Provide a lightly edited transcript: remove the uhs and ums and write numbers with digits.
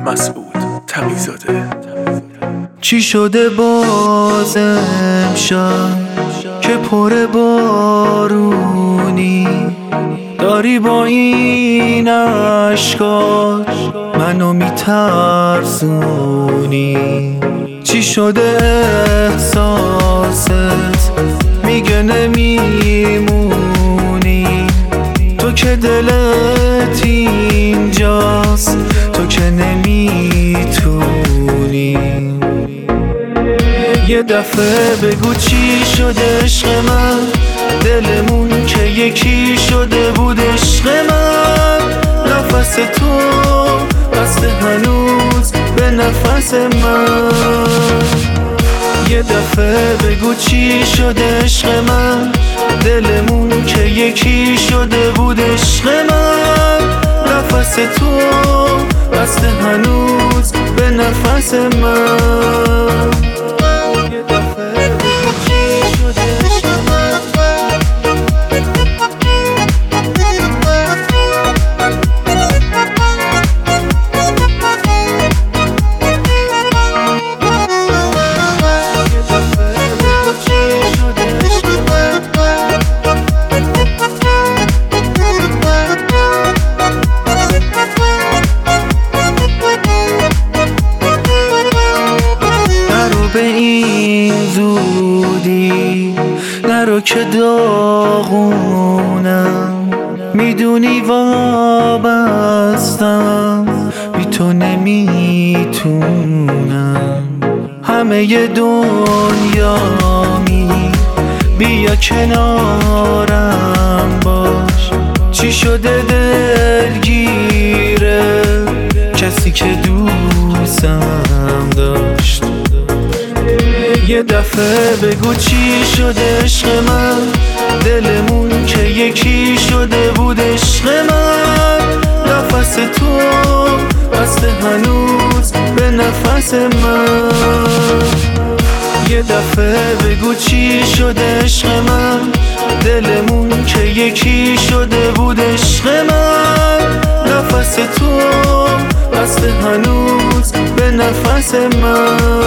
مسعود تقی‌زاده. چی شده باز امشب که پر بارونی داری با این عشقات منو میترسونی؟ چی شده احساست میگه نمیمونی؟ تو که دلت اینجاست، تو که نمیتونی. یه دفعه بگو چی شده عشق من، دلمون که یکی شده بود عشق من. نفس تو بسته هنوز به نفس من. یه دفعه بگو چی شده عشق من، دلمون که یکی شده بود عشق من. نفس تو بسته هنوز به نفس من. یه دفعه بگو چی شده عشق من. به این زودی نرو که داغونم، میدونی وابستم بی تو نمیتونم. همه دنیامی بیا کنارم باش. چی شده دلگیره کسی که دوستم داشت؟ یه دفعه بگو چی شده عشق من، دلمون که یکی شده بود عشق من. نفس تو بسته هنوز به نفس من. یه دفعه بگو چی شده عشق من، دلمون که یکی شده بود عشق من. نفس تو بسته هنوز به نفس من.